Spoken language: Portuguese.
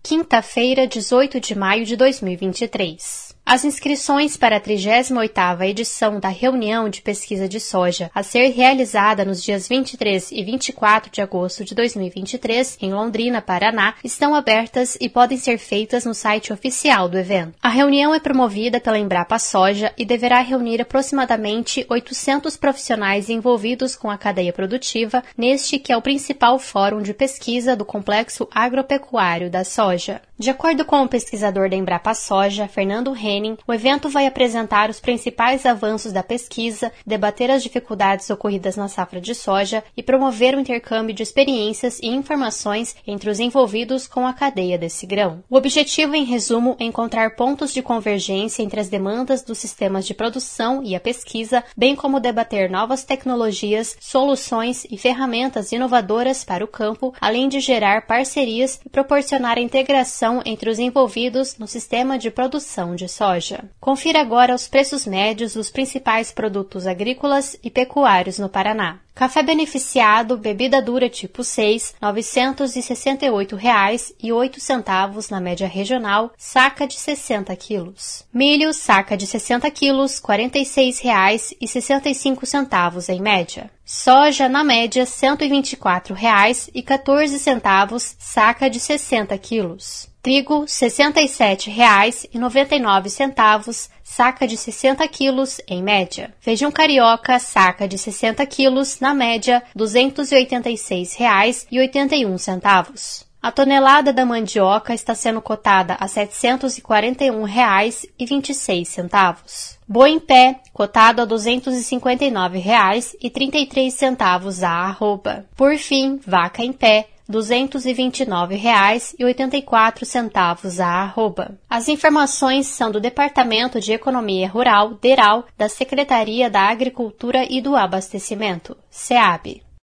quinta-feira, 18 de maio de 2023. As inscrições para a 38ª edição da reunião de pesquisa de soja, a ser realizada nos dias 23 e 24 de agosto de 2023, em Londrina, Paraná, estão abertas e podem ser feitas no site oficial do evento. A reunião é promovida pela Embrapa Soja e deverá reunir aproximadamente 800 profissionais envolvidos com a cadeia produtiva, neste que é o principal fórum de pesquisa do complexo agropecuário da soja. De acordo com o pesquisador da Embrapa Soja, Fernando Henning, o evento vai apresentar os principais avanços da pesquisa, debater as dificuldades ocorridas na safra de soja e promover o intercâmbio de experiências e informações entre os envolvidos com a cadeia desse grão. O objetivo, em resumo, é encontrar pontos de convergência entre as demandas dos sistemas de produção e a pesquisa, bem como debater novas tecnologias, soluções e ferramentas inovadoras para o campo, além de gerar parcerias e proporcionar a integração entre os envolvidos no sistema de produção de soja. Confira agora os preços médios dos principais produtos agrícolas e pecuários no Paraná. Café beneficiado, bebida dura tipo 6, R$ 968,08 na média regional, saca de 60 quilos. Milho, saca de 60 quilos, R$ 46,65 em média. Soja, na média, R$ 124,14, saca de 60 quilos. Trigo, R$ 67,99, saca de 60 quilos, em média. Feijão carioca, saca de 60 quilos, na média, R$ 286,81. A tonelada da mandioca está sendo cotada a R$ 741,26. Boi em pé, cotado a R$ 259,33 a arroba. Por fim, vaca em pé, R$ 229,84 a arroba. As informações são do Departamento de Economia Rural, DERAL, da Secretaria da Agricultura e do Abastecimento, SEAB.